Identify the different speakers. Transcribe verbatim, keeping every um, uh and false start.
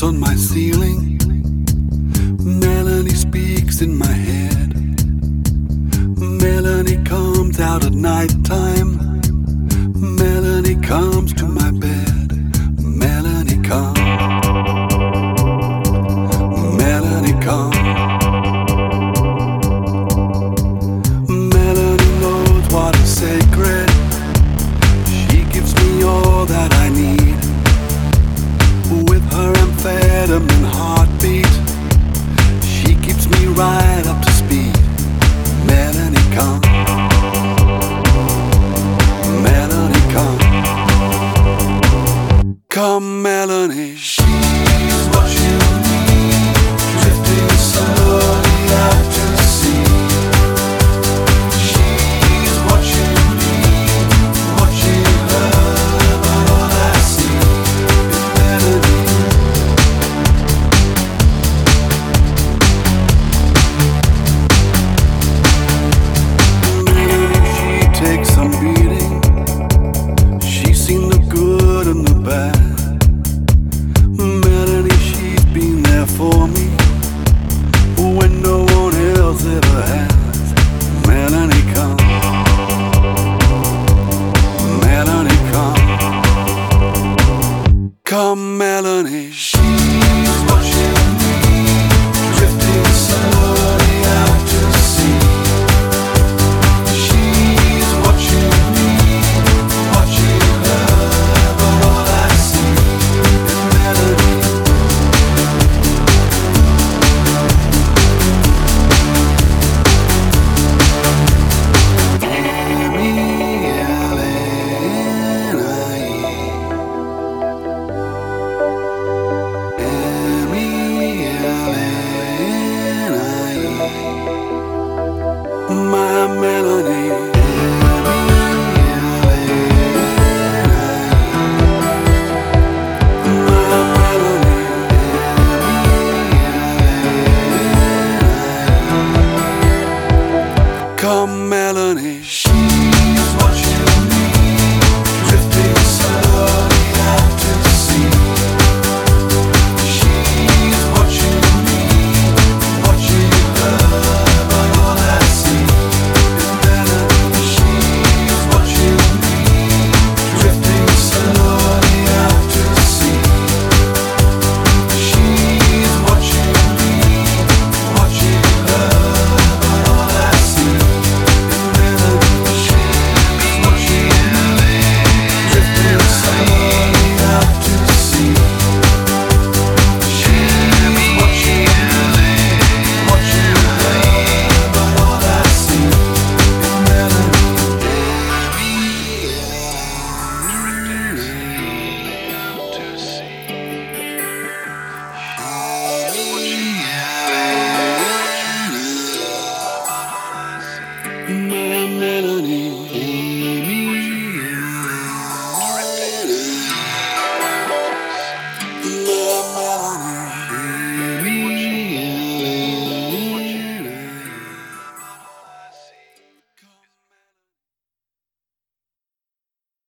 Speaker 1: on my ceiling. Melanie speaks in my head. Melanie comes out at night time. Melanie comes to my bed. Melanie comes. Melanie comes. Melanie knows what is sacred. She gives me all that I need. With her amphetamine heartbeat, she keeps me right up to speed. Melanie come. Melanie come. Come Melanie.